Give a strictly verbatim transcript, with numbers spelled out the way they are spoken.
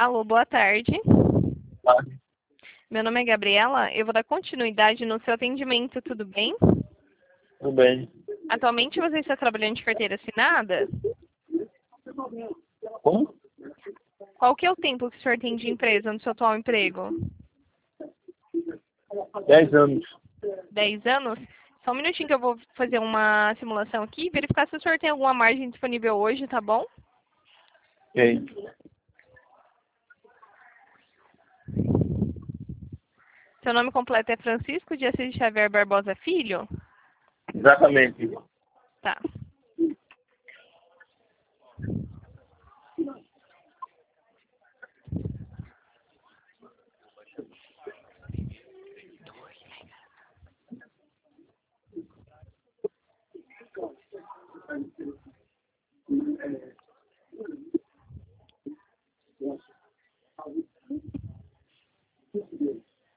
Alô, boa tarde. Tá, Meu nome é Gabriela. Eu vou dar continuidade no seu atendimento, tudo bem? tudo bem. Atualmente você está trabalhando de carteira assinada? Como? Qual que é o tempo que o senhor tem de empresa no seu atual emprego? Dez anos. Dez anos? Só um minutinho que eu vou fazer uma simulação aqui e verificar se o senhor tem alguma margem disponível hoje, tá bom? Ok. Seu nome completo é Francisco de Assis Xavier Barbosa Filho? Exatamente. Tá.